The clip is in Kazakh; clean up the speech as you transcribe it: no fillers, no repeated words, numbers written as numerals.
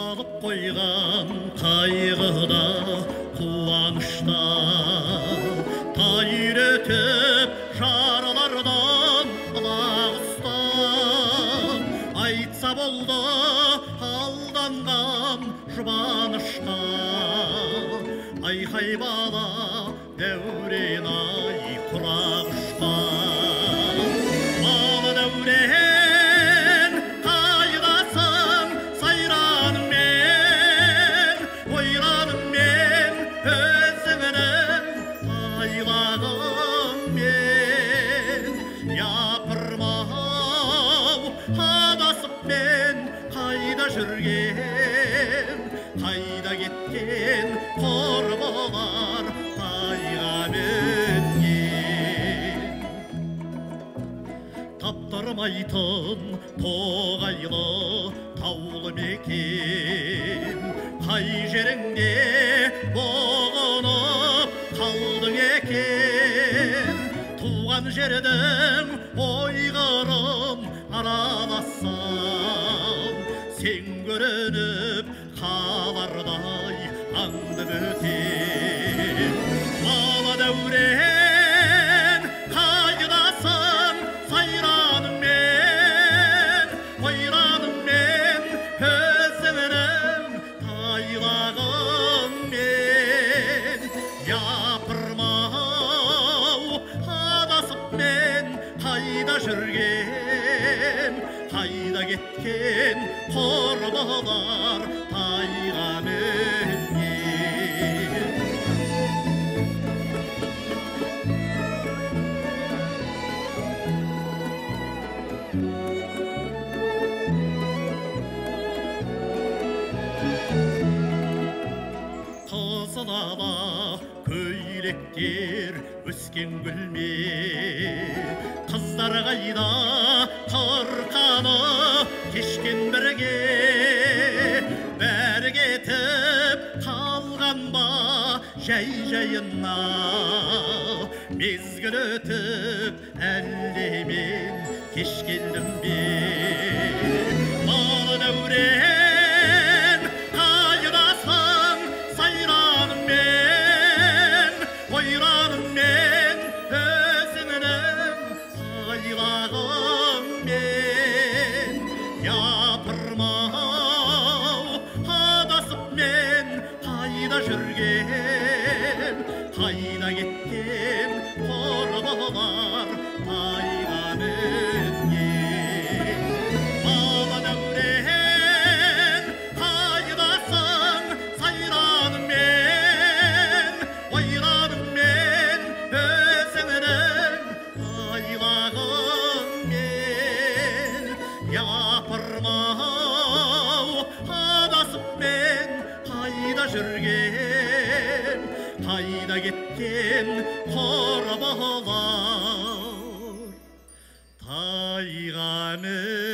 алып қойған қайғыда қуанышта тай үйретіп жаралардан құлақ ұстап айтса болды алданған жұбанышқа айқай бала дәурен ай құрақ ұшқан бала дәурен қайдасың сайраныңмен ойраныңмен өзіңнің айлағыңмен япырмау адасып мен қайда жүрген қайда кеткен қор болар тайға мінген таптырмайтын тоғайлы таулы мекен қай жеріңде бұғынып қалдың екен туған жердің ойғырын араласам сен көрініп қалардай аңды бөтен бала дәурен қайдасың сайраныңмен ойраныңмен өзіңнің тайлағыңмен япырмау адасып мен қайда жүрген қайда кеткен қор болар тайға мінген қызыл ала көйлектер өскен гүлме қыздар қайда қырқаны кешкен бірге бәрі кетіп қалған ба жай жайына мезгіл өтіп әлде мен кеш келдім бе бала дәурен қайдасың сайраныңмен ойраныңмен өзіңнің айлағыңмен япырмау адасып мен қайда жүрген қайда кеткен қор болар тайға мінген бала дәурен қайдасың сайраныңмен ойраныңмен өзіңнің айлағыңмен япырмау адасып мен қайда жүрген қайда кеткен қор болар тайға мінген